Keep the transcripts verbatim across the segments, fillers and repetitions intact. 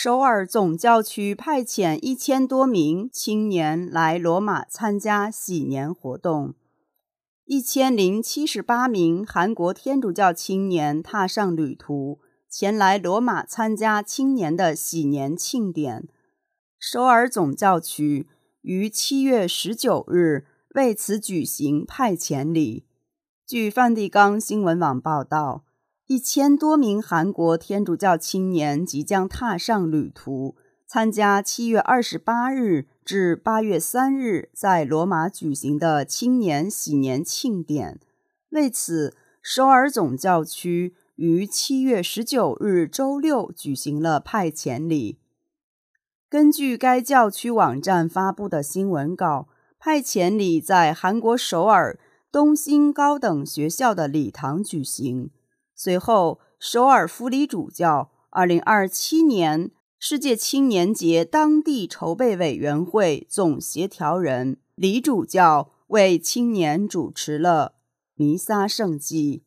首尔总教区派遣一千多名青年来罗马参加喜年活动。一千零七十八名韩国天主教青年踏上旅途，前来罗马参加青年的喜年庆典。首尔总教区于七月十九日为此举行派遣礼。据梵蒂冈新闻网报道，一千多名韩国天主教青年即将踏上旅途，参加七月二十八日至八月三日在罗马举行的青年喜年庆典。为此，首尔总教区于七月十九日周六举行了派遣礼。根据该教区网站发布的新闻稿，派遣礼在韩国首尔东兴高等学校的礼堂举行。随后，首尔福里主教二零二七年世界青年节当地筹备委员会总协调人李主教为青年主持了弥撒圣祭。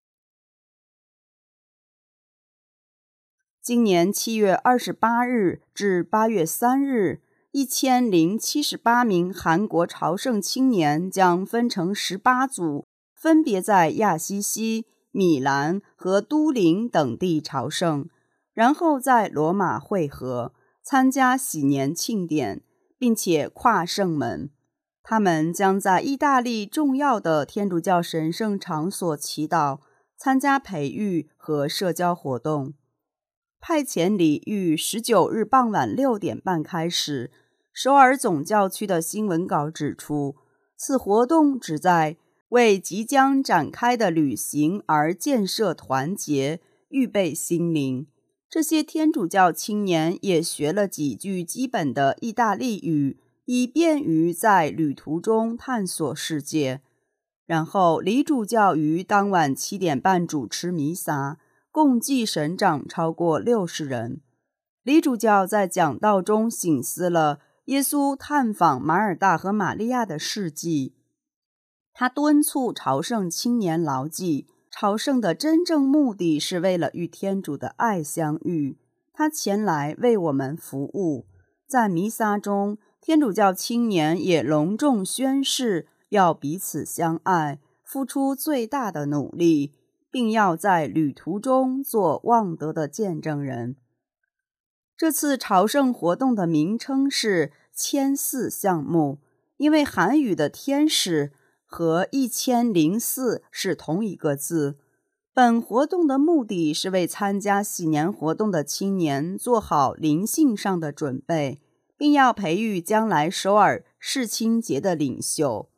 今年七月二十八日至八月三日，一千零七十八名韩国朝圣青年将分成十八组，分别在亚西西、米兰和都灵等地朝圣，然后在罗马会合，参加喜年庆典，并且跨圣门。他们将在意大利重要的天主教神圣场所祈祷，参加培育和社交活动。派遣礼于十九日傍晚六点半开始。首尔总教区的新闻稿指出，此活动旨在为即将展开的旅行而建设团结，预备心灵。这些天主教青年也学了几句基本的意大利语，以便于在旅途中探索世界。然后，李主教于当晚七点半主持弥撒，共计神长超过六十人。李主教在讲道中省思了耶稣探访马尔大和玛利亚的事迹。他敦促朝圣青年牢记，朝圣的真正目的是为了与天主的爱相遇。他前来为我们服务。在弥撒中，天主教青年也隆重宣誓要彼此相爱，付出最大的努力，并要在旅途中做望德的见证人。这次朝圣活动的名称是千四项目，因为韩语的天使和一千零四是同一个字。本活动的目的是为参加喜年活动的青年做好灵性上的准备，并要培育将来首尔世青节的领袖。